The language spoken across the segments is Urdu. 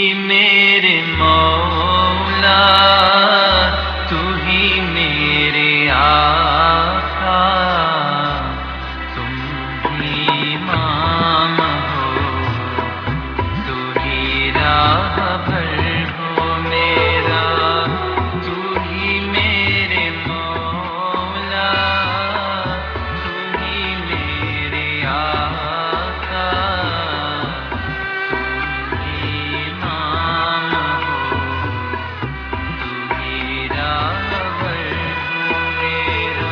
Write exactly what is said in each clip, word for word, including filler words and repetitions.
میرے مولا، تو ہی میرے آقا، تم ہی امام ہو، تو ہی راہبر ہو میرا، تو ہی میرے مولا، تو ہی میرے آقا، تم ہی امام ہو، تو ہی راہبر ہو میرا۔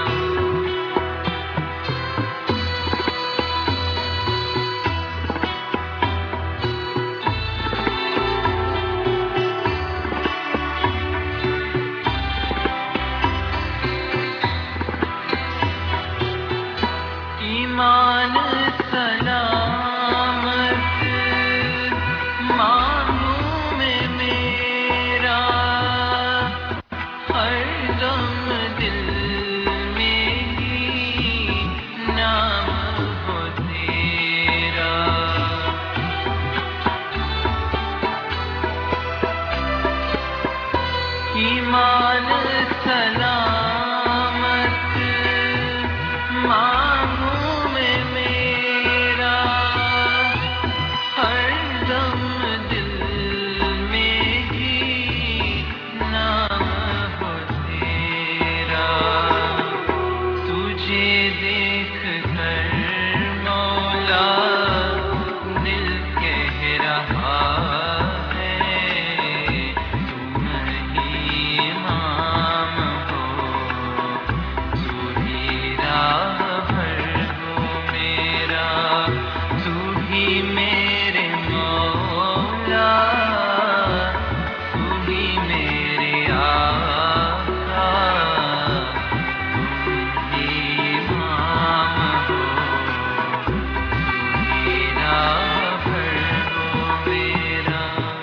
ایمان سلامت مانگوں میں میرا، ہر دم دل میں ہی نام ہو تیرا۔ ایمان سلامت مانگوں میں میرا، ہر دم دل میں ہی نام ہو تیرا۔ تجھے دیکھ کر مولا دل کہہ رہا ہے، تم ہی امام ہو، تو ہی راہبر ہو میرا، تو ہی میرے مولا، تو ہی میرے آقا، تم ہی امام ہو، تو ہی راہبر ہو میرا۔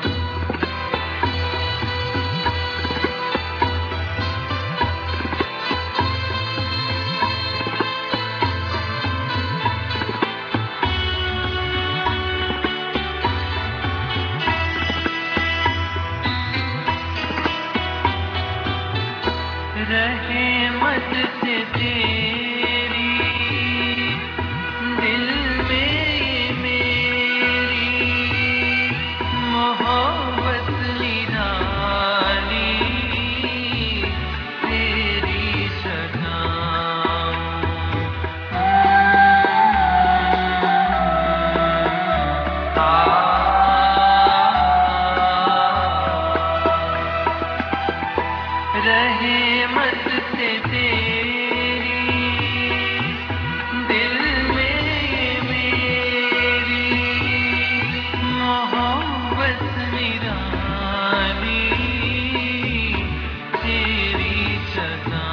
رحمت سے تیری دل میں میری محبت نرالی، تیری سداؤں رحمت سے تیری دل میں میری محبت نرالی، تیری صدا